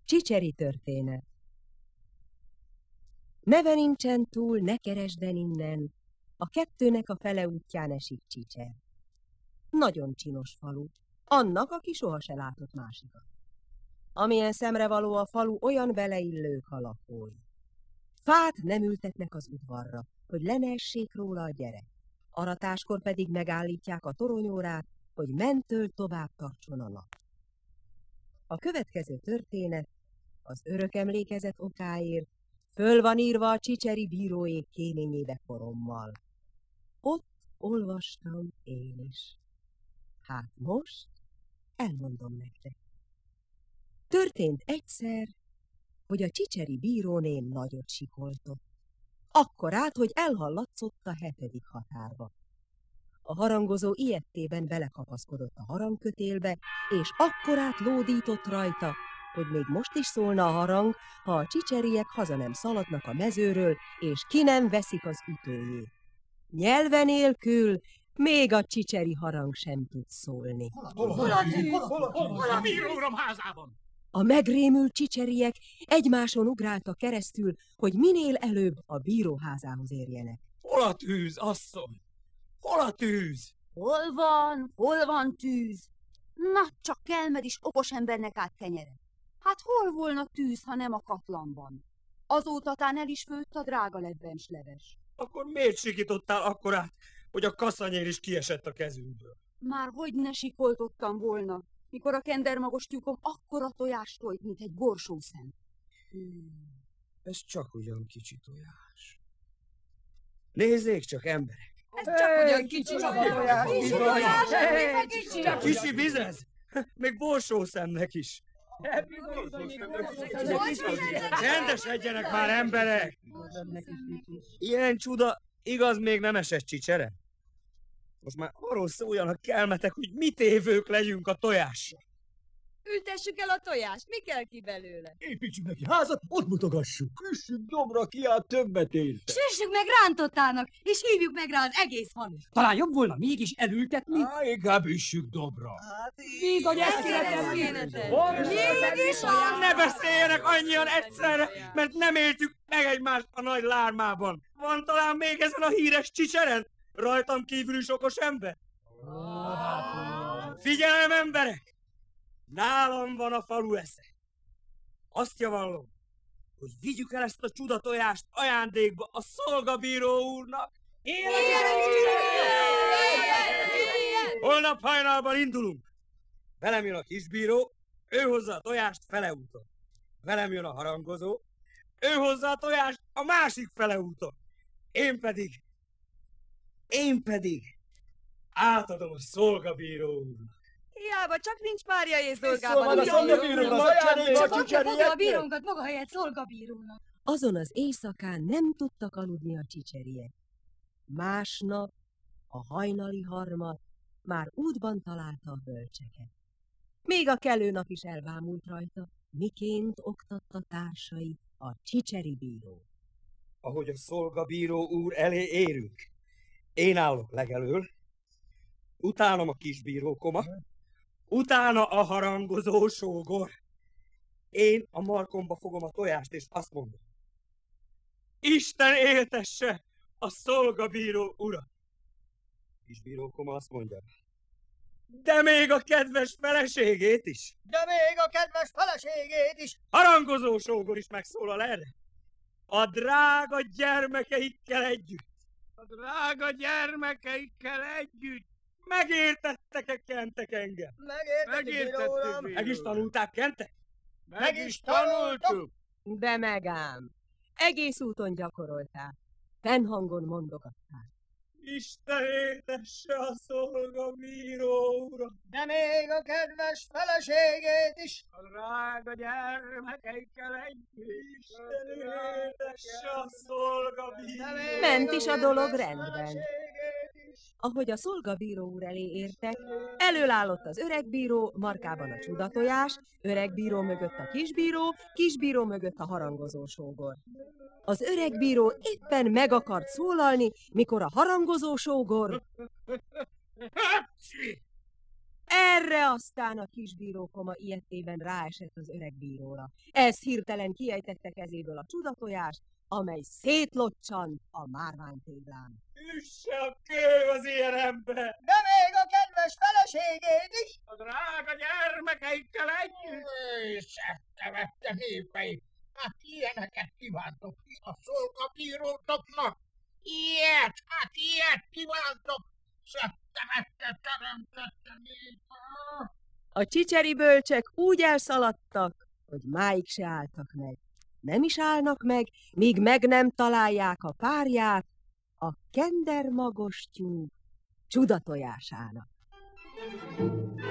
Csicseri történet. Neve nincsen túl, ne keresden innen, a kettőnek a fele útján esik Csicser. Nagyon csinos falu, annak, aki soha se látott másikat. Amilyen szemrevaló a falu, olyan beleillők a lakói. Fát nem ültetnek az udvarra, hogy le ne essék róla a gyerek. Aratáskor pedig megállítják a toronyórát, hogy mentől tovább tartson a nap. A következő történet az örök emlékezet okáért föl van írva a csicseri bíróék kéményébe korommal. Ott olvastam én is. Hát most elmondom nektek. Történt egyszer, hogy a csicseri bíróném nagyot sikoltott. Akkorát, hogy elhallatszott a 7. határba. A harangozó ijedtében belekapaszkodott a harangkötélbe, és akkorát lódított rajta, hogy még most is szólna a harang, ha a csicseriek haza nem szaladnak a mezőről, és ki nem veszik az ütőjét. Nyelve nélkül még a csicseri harang sem tud szólni. Hol a bíró uram házában? A megrémült csicseriek egymáson ugráltak keresztül, hogy minél előbb a bíróházához érjenek. Hol a tűz, asszony? Hol a tűz? Hol van tűz? Na, csak kelmed is okos embernek át kenyere. Hát hol volna tűz, ha nem a katlanban? Azóta tán el is főtt a drága lebbens leves. Akkor miért sikítottál akkorát, hogy a kaszanyér is kiesett a kezünkből? Már hogy ne sikoltottam volna, mikor a kendermagos tyúkom akkora tojást tojt, mint egy borsószem. Ez csak ugyan kicsi tojás. Nézzék csak, emberek! Ez csak ugyan kicsi tojás. Kicsi bizez? Még borsószemnek is. Rendesedjenek már, emberek! Ilyen csuda igaz még nem esett Csicseren? Most már arról szóljanak kelmetek, hogy mit évők legyünk a tojással. Ültessük el a tojást, mi kell ki belőle? Építsük neki házat, ott mutogassuk. Küssük dobra ki, át többet érte. Süssük meg rántottának, és hívjuk meg rá az egész falut. Talán jobb volna mégis elültetni? Inkább üssük dobra. Bizony, ezt Mégis az! Ne beszéljenek annyian egyszerre, mert nem éltük meg egymást a nagy lármában. Van talán még ezen a híres Csicseren? Rajtam kívül is okos ember? Figyelem, emberek! Nálam van a falu esze. Azt javallom, hogy vigyük el ezt a csudatojást ajándékba a szolgabíró úrnak. Holnap hajnalban indulunk. Velem jön a kisbíró, ő hozza a tojást fele úton. Velem jön a harangozó, ő hozza a tojást a másik fele úton. Én pedig átadom a szolgabíró úrnak. Hiába, csak nincs párja és Szóval a szolgabírónak az ajándék a csicserieknek. a bírónkat maga helyett szolgabírónak. Azon az éjszakán nem tudtak aludni a csicseriek. Másnap a hajnali harmat már útban találta a bölcseket. Még a kelő nap is elbámult rajta, miként oktatta társai a csicseri bíró. Ahogy a szolgabíró úr elé érünk, én állok legelől, utánam a kisbírókoma, utána a harangozó sógor. Én a markomba fogom a tojást, és azt mondom: Isten éltesse a szolgabíró urat! Kisbírókoma azt mondja: De még a kedves feleségét is! Harangozó sógor is megszólal erre. A drága gyermekeikkel együtt! Megértettek-e kentek engem? Megértettük. Meg is tanulták kentek? Meg is tanultuk. De megám, egész úton gyakorolták, fennhangon mondogatták. Isten éltesse a szolgabíró urat! De még a kedves feleségét is. A drága gyermekeikkel együtt! Isten éltesse a szolgabíró! Ment is a dolog rendben. Ahogy a szolgabíró úr elé értek, előállott az öreg bíró, markában a csudatojás, öreg bíró mögött a kisbíró mögött a harangozó sógor. Az öreg bíró éppen meg akart szólalni, mikor a harangozó sógor... Erre aztán a kisbíró koma ilyetében ráesett az öreg bíróra. Ez hirtelen kiejtette kezéből a csudatojást, amely szétlocsant a márványtéglán. Üsse a kő az ilyen ember! De még a kedves feleségét is! A drága gyermekeikkel együtt! Szettemette népei! Hát ilyeneket kívántok ki a szolgabírótoknak? Ilyet kívántok! Szettemette teremtette népe! A csicseri bölcsek úgy elszaladtak, hogy máig se álltak meg. Nem is állnak meg, míg meg nem találják a párját a kendermagostyú csudatojásának.